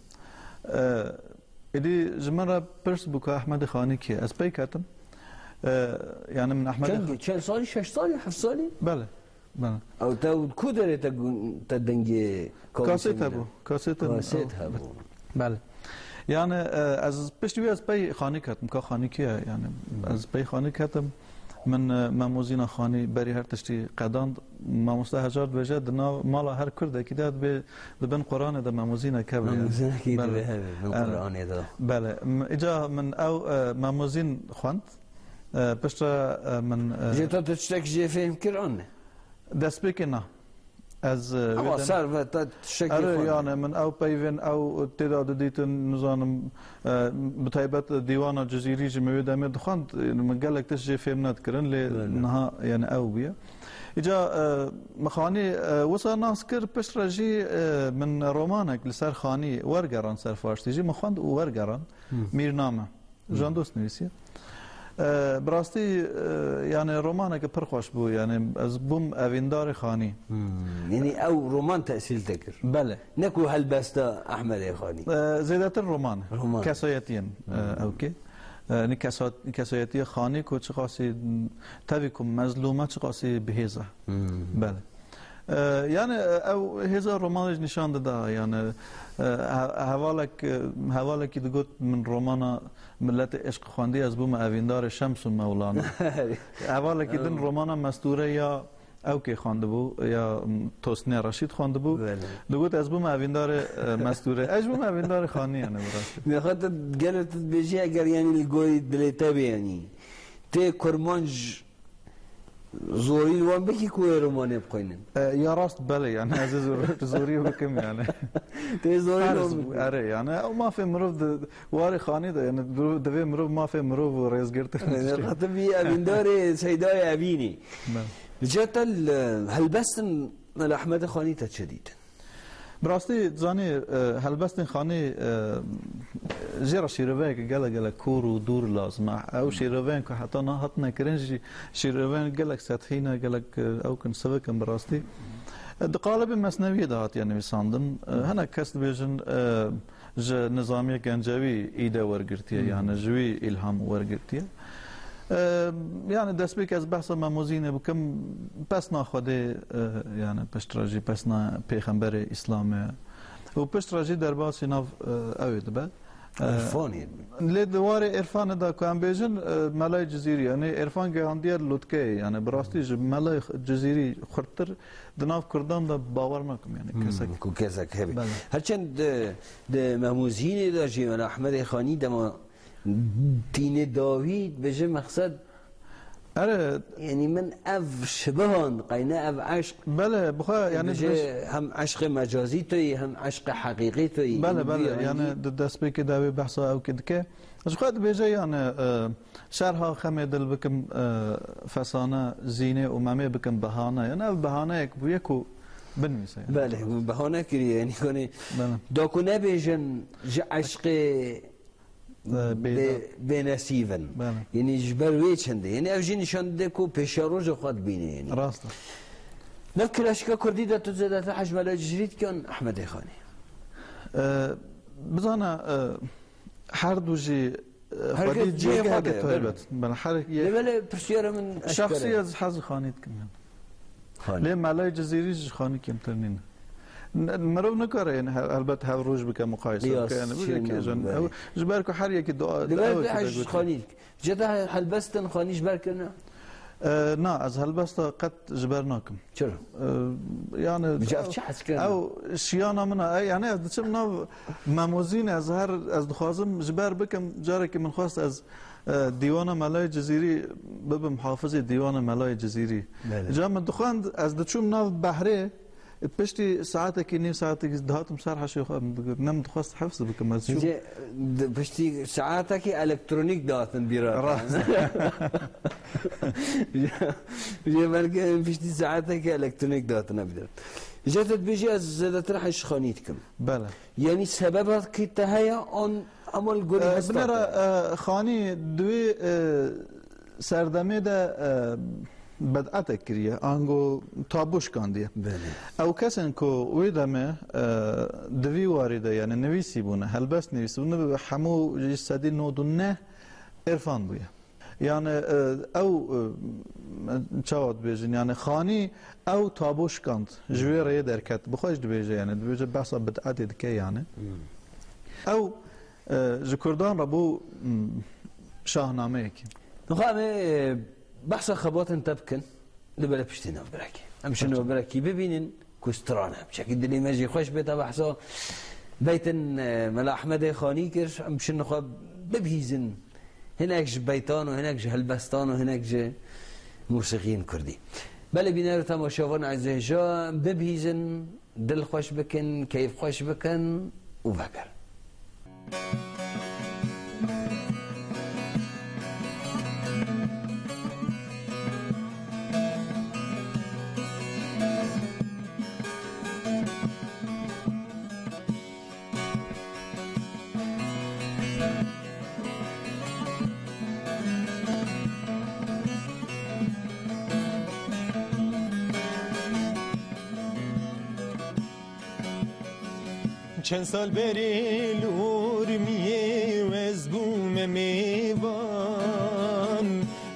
ایدی جمعه پرس بو که احمد خانی کی از پی کتم یعنی من احمد چند سالی 6 سالی 7 سالی بله بله او تا کدره تا دنگ کاسیت هبو بله يعني از پشتی از پی خانی کتم که خانی کیه یعنی از پی خانی کتم من ماموزینا خانی بری هر تشتی قداند ماموسته هزار بجه دنا مالا هر کرده که داد به بن قرآن ده ماموزینا کبر ماموزینا کی ده بن قرآن ده بله اجا من او ماموزین خواند پشت من جتا تشتک جه فهم کرانه دست بکنه از اما سر و تا شکل یعنی من او پیوین او تعداد دیتن نظام بتایبت دیوان جزیری جمعی دامد خواند من گلک تشجیع فهم ندکرن لی نها یعنی او بیا ایجا مخانی وصل ناس کر پشت رجی من رومانک لسر خانی ورگران سر فارسی جی مخواند ورگران میرنامه جان دوست نویسیه براستی یعنی رمانه که پرخوش بود یعنی از بوم اویندار خانی یعنی او رمان تأثیل تکر بله نکو هل بسته احمد خانی زیادتر رمان کسایتین اوکی کسایتی خانی کو چه قاسی تاوی کو مظلومه چه قاسی بهزه بله یعنی او هزار رمانش نشان داده یعنی حوالك دقوت من رومانا ملت عشق خواندی از بوم اویندار شمس و مولانا حوالك دن رومانا مستوره یا او که خوانده بو یا توسنی رشید خوانده بو دقوت از بوم اویندار مستوره اج بوم اویندار خانی یعنی براستی میخواد گلت بجی اگر یعنی الگوی دلیتا بیانی تی کرمانج زوری وان بکی کوی رومانه بخوینن یا راست بله یعنی از زوری بکم یعنی تی زوری اره یعنی او ما فی مروف واری خانی ده یعنی دوی مروف ما فی مروف و ریز گرته خطبی اویندار سیدای اوینی جات هلبستن احمد خانی تا شدید براستی زانی هلبستن خانی جرا شیروان که گله کور و دور لازمه او شیروان که حتی نه حتی نکرنجی شیروان گله سطحی نه گله او کن سبکم براستی دقالب مصنوی دهات یعنی میساندن هنه کس بیشن ج نظامی گنجوی ایده ورگرتیه یعنی جوی الهام ورگرتیه یعنی دست بی که از بحث مموزینه بکم پس ناخوده یعنی پشتراجی پس نا پیغمبر اسلامه و پشتراجی در باسی ناف اوید به عرفانی لدوار عرفان دا که هم بیجن ملای جزیری یعنی عرفان که هم دیر لطکه یعنی براستی ملای جزیری خورتر دناف کردان دا باور نکم یعنی کسک هبی هرچند مموزینه دا جیوان احمد خانی دما دین داوید بجه مقصد اره یعنی من اف شبهان قینه اف عشق بله بخواه یعنی هم عشق مجازی توی هم عشق حقیقی توی بله یعنی دست بی که داوی بحثا او کد که از خواهد بجه یعنی شرها خمه دل بکم فسانه زینه و ممه بکم بهانه یعنی اف بهانه یک بو یکو بنویسه بله بهانه کریه یعنی کنه دا کنه بیجن عشق بنسیون یعنی جبر وی چنده یعنی اوجی نشان ده کو پیشاروج خود بینه یعنی راسته نکل اشکا کردی ده تو زده تا حجم الجرید کن احمد خانی بزانه هر دو جی خودی جیگه ده طایبت بله هر یک پرسیار من شخصی از حز خانید کن لی ملای جزیری خانی کمتر نینه مرو نکاره یعنی البته هر روز بکن مقایسه کنه بگه که جان جبر که هر یکی دعا حج خانی جدا هلبستن خانیش بر کنه نه از هلبستا قد جبر نکم چرا یعنی بجاف چه حس کنه او شیانا من یعنی از چه من مموزین از هر از دخوازم جبر بکم جاره که من خواست از دیوان ملای جزیری ببم حافظ دیوان ملای جزیری جا من دخواند از دچوم ناو بحره پشتی ساعته که نیم ساعته که دهاتم سر حشی خواهم نم دخواست حفظ بکم از شو پشتی ساعته که الکترونیک داتن بیرات راست بجه بلکه پشتی ساعته که الکترونیک داتن بیرات جاتت بجی از زدت رحش خانید کم بله یعنی سبب که تهیا آن عمل گوری هستا بنرا خانی دوی سردمه ده بدعت کریه آنگو تابوش کاندیه او کسان کو ویدمه دوی وارده یعنی نویسی بونه هلبست نویسی بونه به همو جسدی نودونه عرفان بویه یعنی او چاوت بیجن یعنی خانی او تابوش کاند جوی ریه درکت بخواهش بیجه یعنی بیجه بحثا بدعت دکه یعنی او جکردان را بو شاهنامه اکی نخواهمه بحث خبات تبكن لبلا بشتينا براكي امشنو براكي ببينن كسترانه بشكل دلي ماجي خوش بيتا بحثا بيتن ملا احمد خاني كرش امشنو خو ببهيزن هناك بيتان وهناك هلبستان وهناك موسيقيين كردي بلا بينارو تماشاوان عزيزا ببهيزن دل خوش بكن كيف خوش بكن وبكر چند سال بری لور میه و از بوم میوان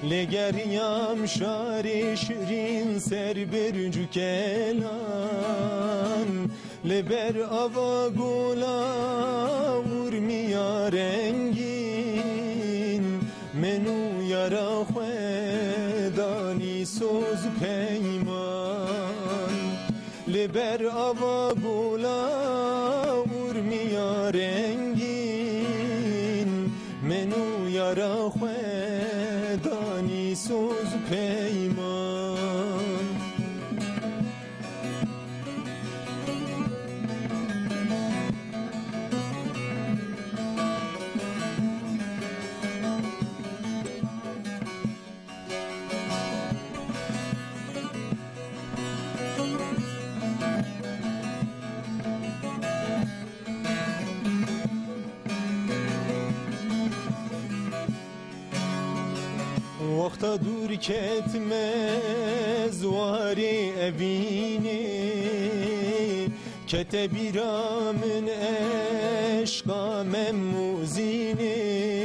لگریم شاری شیرین سر برجو کلان لبر آوا گولا ورمیا رنگین منو یارا خودانی سوز پیمان لبر آوا گولا ورمیا رنگین منو یارا خودانی سوز پیمان وقتا دور کتم زواری اوینی کتبی را من عشقام موزینی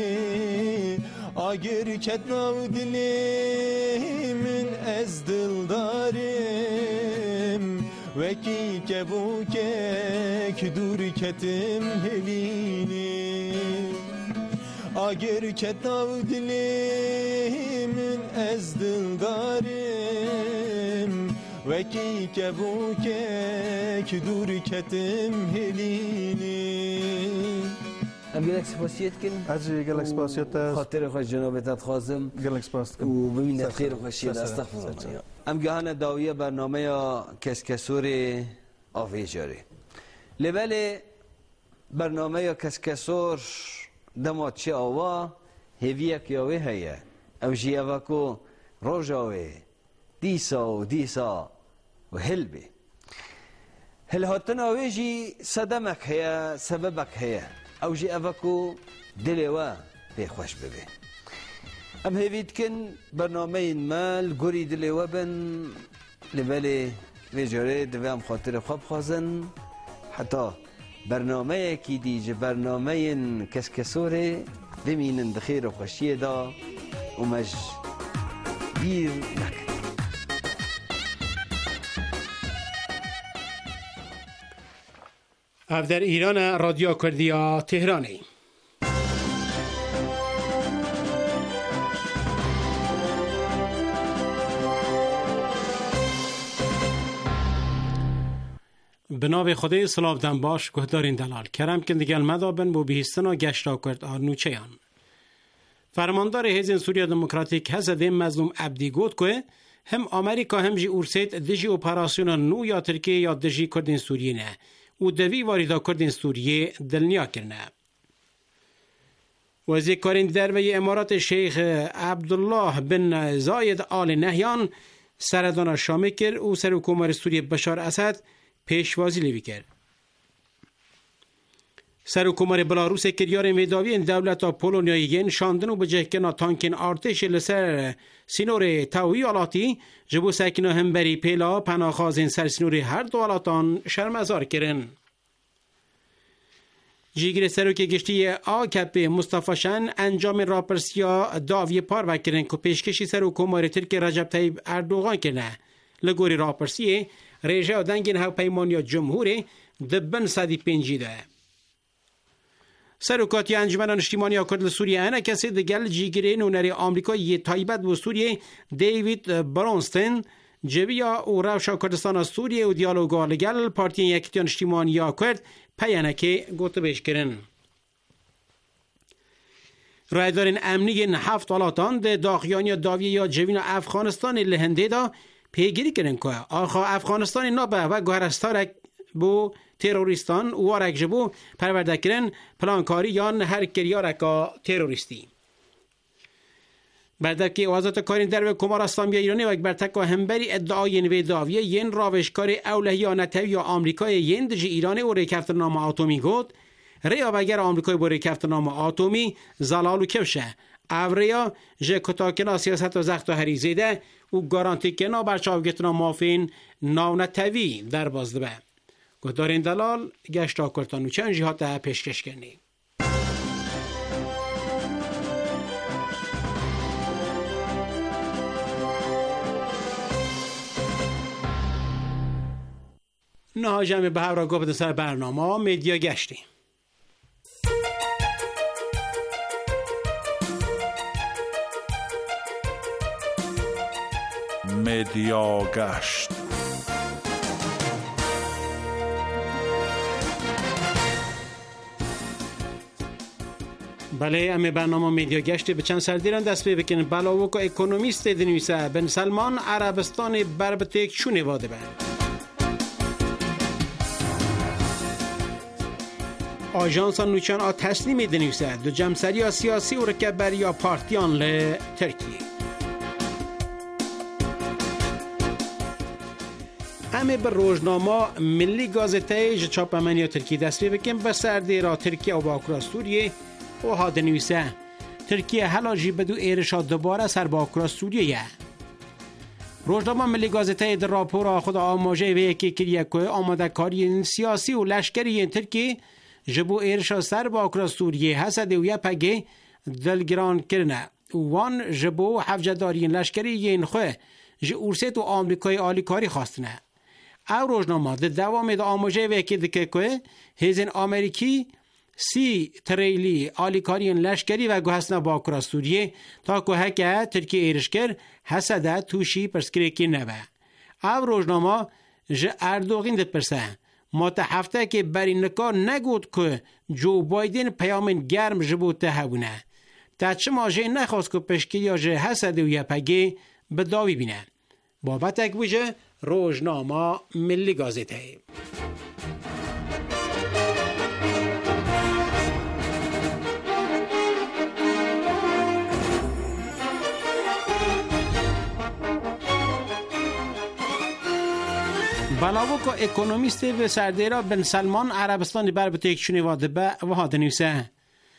آگر کتناو دلی من از دل دارم وکی کبو که دور کتم هلینی آگر کتناو دلی من از دل دارم وکی کبو که دور کتم هلینی ام گلک سپاسیت کن اجی گلک سپاسیت خاطر خوش جنابتت خازم گلک سپاس کن و ببینید خیر خوشید استغفر الله ام گهان داویه برنامه کسکسور آفیجاری لبل برنامه کسکسور دمات چه آوا هیویه کیاوه هیه او جیوه کو روژاوه دیسا و هلبه هل هاتن آوه جی صدمک هیه سببک هیه او جیوه کو دلوه به خوش ببه ام هیوید کن برنامه مال گوری دلوه بن لبله ویجاره دوام خاطر خواب خوازن حتی برنامه کی دیجه برنامه کسکسوره بمینن دخیر و خوشیه دا و مج بیر نکن اف در ایران رادیو کردیا تهرانی به نام خدای سلام دن باش گهدارین دلال کرم که دیگل مدابن بو بهستنا گشتا کرد آرنوچیان فرماندار حزب سوریه دموکراتیک حسد مظلوم عبدی گفت که هم آمریکا هم جی اورسیت دجی اپراسیون نو یا ترکیه یا دجی کردین سوریه نه و دوی واریدا کردین سوریه دلنیا کرنه وزیر کارین دروی امارات شیخ عبدالله بن زاید آل نهیان سردان شامی کرد و سر حکومت سوریه بشار اسد پیشوازی لیوی کرد. سر حکومت بلاروس کریار میداوی دولت پولونیایی شاندن و بجه کنا تانکین ارتش لسر سینور تاوی آلاتی جبو سکنه هم بری پیلا پناخازین سر سینور هر دو آلاتان شرمزار کرن. جیگر سروک گشتی آکپ مصطفی شن انجام راپرسیا داوی پار وکرن که پیشکشی سر حکومت ترک رجب طیب اردوغان کنه. لگوری راپرسیه ریجه دنگین هاوپیمانی جمهوری دبن 150 ده. سرکاتی انجمن اجتماعی کرد سوریه انا کسی دگل جیگری نونری آمریکایی تایبت و سوریه دیوید برانستن جویا و روشا کردستان سوریه و دیالوگا لگل پارتی یکتیان اجتماعی کرد پیانه که گوته بیش کرن. رایدارین امنی 7 آلاتان ده داخیانی داوی یا جوین افغانستان لهنده دا پیگیری کردن که آخا افغانستان نابه و گوهرستارک بو تروریستان وارک جبو پرورده کردن پلانکاری یان هر کریارکا تروریستی. بردکی وزارت کارین در کمار اسلامی ایرانی و برتکا همبری ادعای نوی داویه ین راوشکار اولهیانتوی یا آمریکای ین دجی ایرانی و ریکفترنام آتومی گود ریا بگر آمریکای با ریکفترنام آتومی زلال و کفشه اوریا جه کتاکنا سیاست و زخت و هریزیده و گارانتی کنا برچاوگتنا مافین ناونتوی در بازده گهدارین دلال گشتا کرتانو چند جهات پیشکش کنی. نهاجم به هر گفت سر برنامه مدیا گشتی. مدیا گشت. بله امی برنامه مدیا گشتی به چند سردیران دست پی بکنن. بلاوک اکونومیست دنویسه بن سلمان عربستان بربتک چونه واده به آژانس نوچان آ تسلیم دنویسه دو جمسری سیاسی و رکبری یا پارتیان ل ترکیه. همه به روزنامه ملی گازته چاپمنی ترکیه دست پی بکن به سردی را ترکیه و باکرا سوریه و ها دنویسه ترکیه حلاجی بدو ایرشا دوباره سر باکرا سوریه. روزنامه ملی گازته در راپورا خود آماجه و یکی کریه که آماده کاری سیاسی و لشکری ترکیه جبو ایرشا سر باکرا سوریه حسد و یپگه دلگران کرنه وان جبو حفجداری لشکری ین خواه جورست و آمریکای آلیکاری خواستنه. او روزنامه در دوام دا آماجه و یکی دکه که هیزن آمریکی 30 تریلی آلیکاری لشکری و گوهستنه باکرا سوریه تا که هکه ترکیه ایرشکر حسده توشی پرسکریکی نوه. او روزنامه جه اردوغین ده پرسه ما تا هفته که بری نکار نگود که جو بایدن پیامن گرم جبو تهونه تا چه ماجه نخواست که پشکی جه حسده و یپگه به داوی بینه. بابت اکبوجه روزنامه ملی گازته. بلاوک اکونومیست و سردیرا بن سلمان عربستان بربتک چونی واده به و ها دنویسه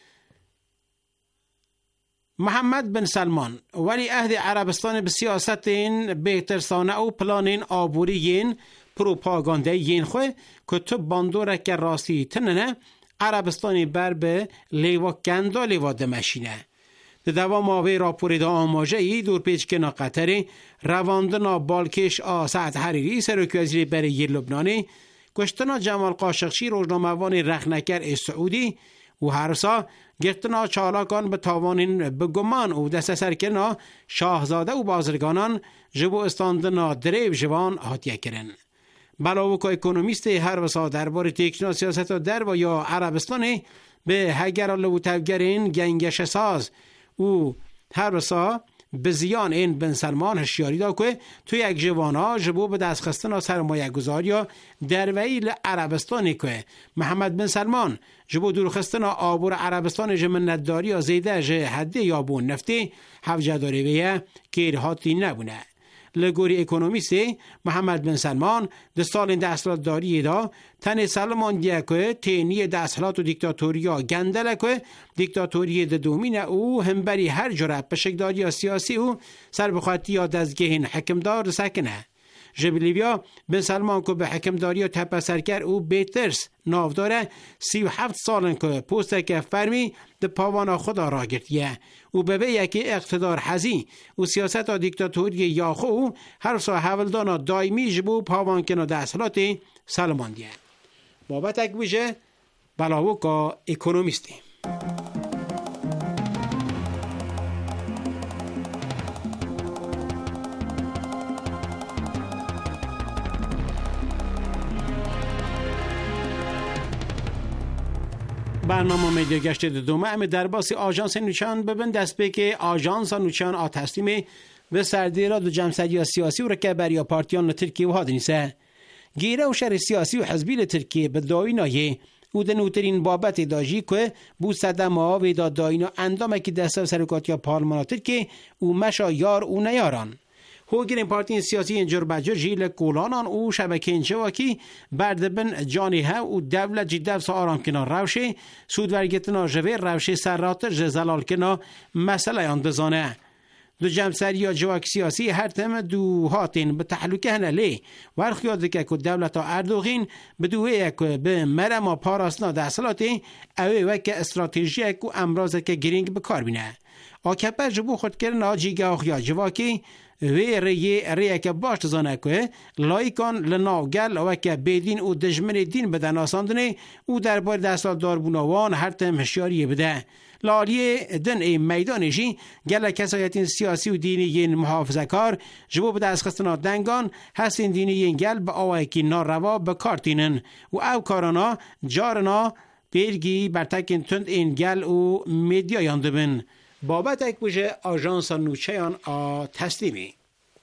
محمد بن سلمان ولی عهد عربستان به سیاستین بهترسانه و پلانین آبوریین پروپاگاندهین خواه که تو باندوره که راستی تننه عربستانی بر به لیوا کندا لیوا دمشینه. در دوام آوه راپوری دا آماجه ای دور پیچ که نا قطری رواندنا بالکش سعد حریری سرک وزیر برای لبنانی کشتنا جمال قاشقچی روزنامه‌وان رخنکر سعودی و هرسا گرتنا چالاکان به تاوانین به گمان و دست سرکرنا شاهزاده و بازرگانان جبو استاندنا دریو جوان هاتیه کرن. بلاوک اکونومیست هر وسا دربار تکنو سیاست در و یا عربستانی به هگرال و تفگرین گنگش ساز و هر وسا به زیان این بن سلمان هشیاری دا که توی یک جوانا جبو به دست خستن سرمایه گذاری در ویل عربستانی که محمد بن سلمان جبو دور خستن آبور عربستان جمنداری زیده جه حده یا بون نفتی حوجه داری ویه که هاتی نبونه. لگوری اکونومیستی محمد بن سلمان در سال دستلات داری دا تن سلمان دیه که تینی دستلات و دیکتاتوریا گندله که دیکتاتوری دومین او هم بری هر جرب پشکداری سیاسی او سر بخواتی یا دزگهین حکمدار سکنه. جبلیویا بن سلمان که به حکمداری تپه سرکر او بیترس ناف داره 37 سالن که پوسته که فرمی ده پاوانا خدا را گرتیه و به یکی اقتدار حزی و سیاست دیکتاتوری یاخو هر سا حولدانا دایمی جبو پاوان کنو ده اصلاتی سلمان دیه. بابت اکبوشه بلاوکا اکونومیستی. برنامه مدیا گشت دومه امی در باسی آژانس نوچان ببین دست به که آژانس نوچان آتسلیم به سردی را دو جمسری سیاسی و رکبری یا پارتیان ترکیه و هادنیسه گیره و شر سیاسی و حزبی ترکیه به دایی نایه او دنوترین بابت داجی که بو صدم ها و داد داینا اندامه که دست سرکات یا پارلمان ترکیه او مشا یار او نیاران هوگرین پارتی سیاسی اینجور بجر جیل کولانان او شبکه اینچواکی بردبن جانی ها و دولت جدب سا آرام کنا روشه سودورگتنا جوه روشه سراتر جزلال کنا مسئله آن بزانه دو جمسری یا جواک سیاسی هر تم دو هاتین به تحلوکه هنالی ورخیاده که دولت اردوغین به دوه که به مرما پاراسنا دستلاتی اوه وکه استراتیجی که امراض که گرینگ بکار بینه آکپر جبو خود کرنا جیگه آخیا جواکی وی ریه که باش تزانه که لایکان لناو گل وکه بیدین او دجمن دین بدن آساندنه او دربار دستال داربونوان هر تم هشیاری بده. لالیه دن ای میدانشی گل کسایتین سیاسی و دینی ین محافظه کار جبو بده از خستنا دنگان هستین دینی ین گل به آوه که ناروا به کارتینن و او کارانا جارنا پیرگی برتکین تند این گل و میدیا یانده بن. بابت یک بوجه آژانس نوچهان تسلیمی.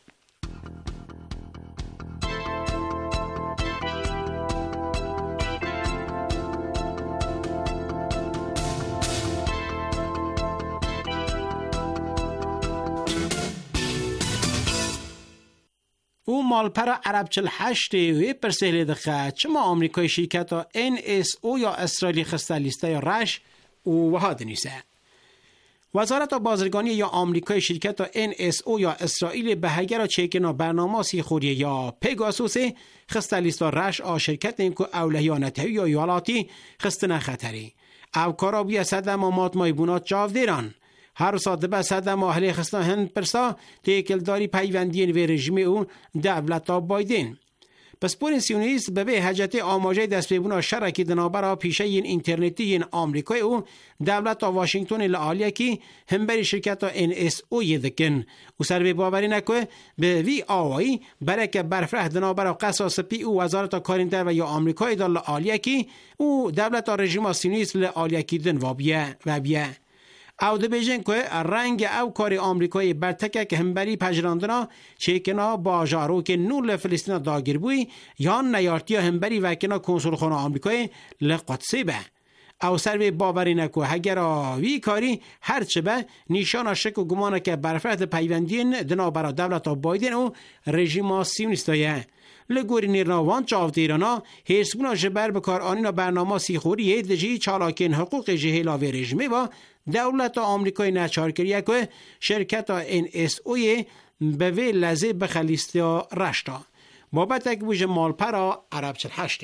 او مالپر عرب 48 وی پرسهلی دخه چما آمریکای شرکت ها NSO یا اسرائیلی خسته لیسته یا رش او وحاد نیسه. وزارت بازرگانی یا آمریکای شرکت ها NSO یا اسرائیل به هگر چیکنا برنامه سیخوری یا پیگاسوس خسته لیسته رش شرکت نیم که اولهیانتی یا یالاتی خسته نخطری. او کارا بیا صدم آمات مایبونات جاو دیران. هر ساده به صدم اهل خسته هند پرسا تیکلداری پیوندین و رژیم اون دولت بایدن. پس پور سیونیست به حجت آماجه دست بیبونا شرکی دنابرا پیشه این اینترنتی این آمریکای او دولت واشنگتن لعالیه کی هم بری شرکت NSO یدکن و سر به باوری نکوه به وی آوایی برای که برفره دنابرا قصاص پی او وزارت کارینتر و یا آمریکای دال لعالیه کی او دولت رژیم سیونیست لعالیه کی دن و بیه او ده بیجن که رنگ او کار آمریکای برتکه که همبری پجراندنا چیکنا باجارو که نور فلسطین داگیر بوی یا نیارتی همبری وکنا کنسول خانه آمریکای لقدسی به. او سر به باوری نکو هگر وی کاری هرچه به نیشان شک و گمانه که برفرت پیوندین دنا برا دولت بایدن و رژیم سیونیستایه. لگوری نیرناوان چاوت ایرانا هیرسبونا جبر بکار آنینا برنامه سیخوری دجی چالاکین حقوق جهیلا و رژیمه و دولت آمریکای نچار کریه که شرکت NSO به وی لزه بخلیسته رشتا. بابت یک بوجه مالپرا عرب 48.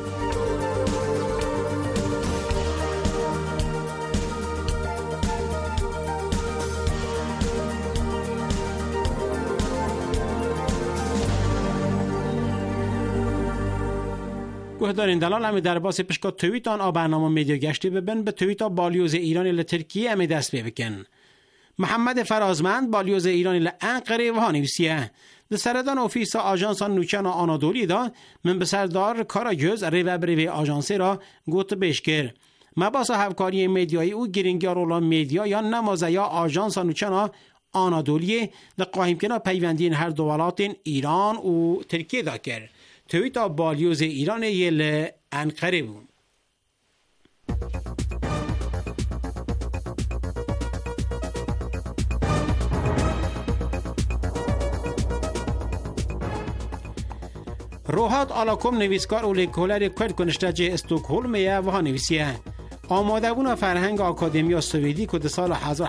گهدارین دلال همی در باس پشکا تویتان برنامه میدیو گشتی ببین به تویتا بالیوز ایرانی لترکیه همی دست بکن. محمد فرازمند بالیوز ایرانی لانقره و هانویسیه در سردان اوفیس آژانسان نوچان آنادولی دا من به سردار کاراگوز ریوه بریوه آژانسی را گوت بشکر. مباس هفکاری میدیایی او گرینگی رولا میدیا یا نمازه یا آژانسان نوچان آنادولی در قایم کنا پیوندین هر دولات ایران و ترکیه دا کرد. تویتا بالیوز ایران یل انقره بود. روحات آلاکم نویسکار اولی کولر کرد کنشتاج استوکهولم یا وها نویسیه. آماده بونا فرهنگ آکادمیا سویدی که در سال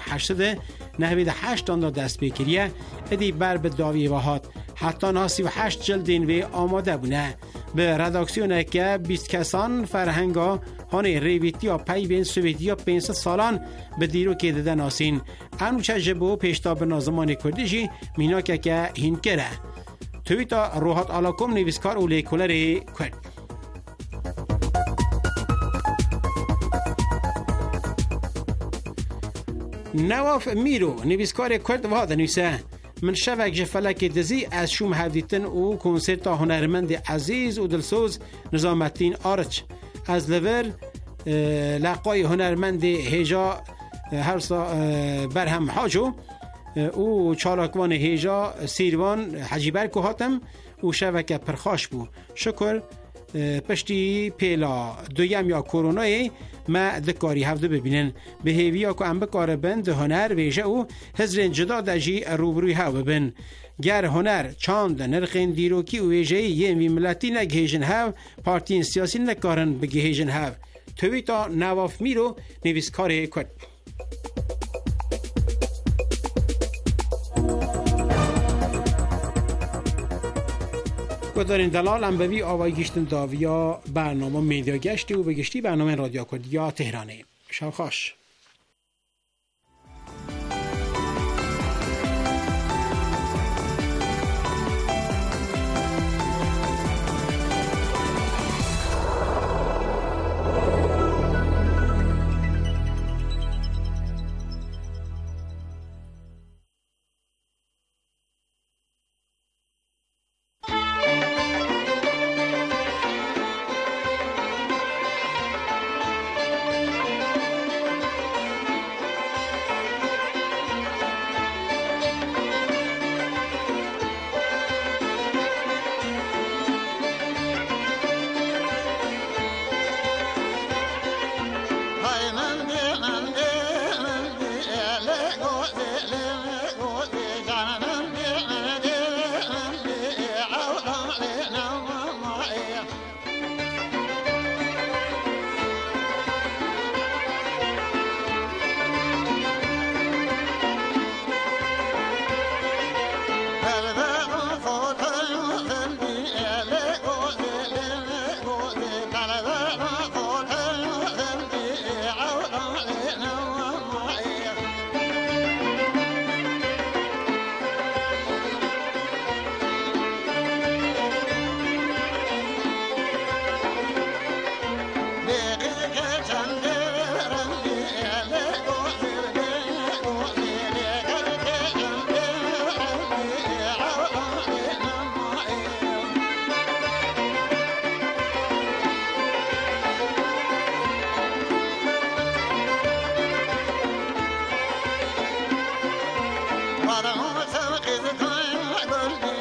1898 آن دست بکریه ادی بر به داوی وحات حتی ناسی و 8 جلدین و آماده بونه به رداکسیونه که 20 کسان فرهنگا هانه ریویتی یا پیوین سویدی یا 500 سالان به دیرو که دده ناسین انوچه جبو پیشتاب نازمان کردیشی مینا که هین کره. تویتا روحات آلاکم نویسکار اولی کولر کرد. نواف میرو نویسکار کرد و هاده نویسه من شوک جفلک دزی از شوم هفدیتن و کنسرت هنرمند عزیز و دلسوز نظامتین آرچ از لور لقای هنرمند هیجا هرسا برهم حاجو او چالاکوان هیجا سیروان حجیبر که هاتم و شوک پرخاش بو شکر پشتی پیلا دویم یا کرونای ما دکاری هفته ببینن به هیویا که ام بکار بند هنر ویژه او هزرین جدا دجی روبروی ها ببین گر هنر چاند نرخین دیروکی و ویژه یه وی ملتی نگهیجن ها پارتین سیاسی نکارن بگهیجن ها تویتا نواف میرو نویسکار کرد. گذارین دلال هم بوی آوای گشتن داویا برنامه میدیا گشتی و بگشتی برنامه رادیو کردیا تهرانه. شب خوش. بردی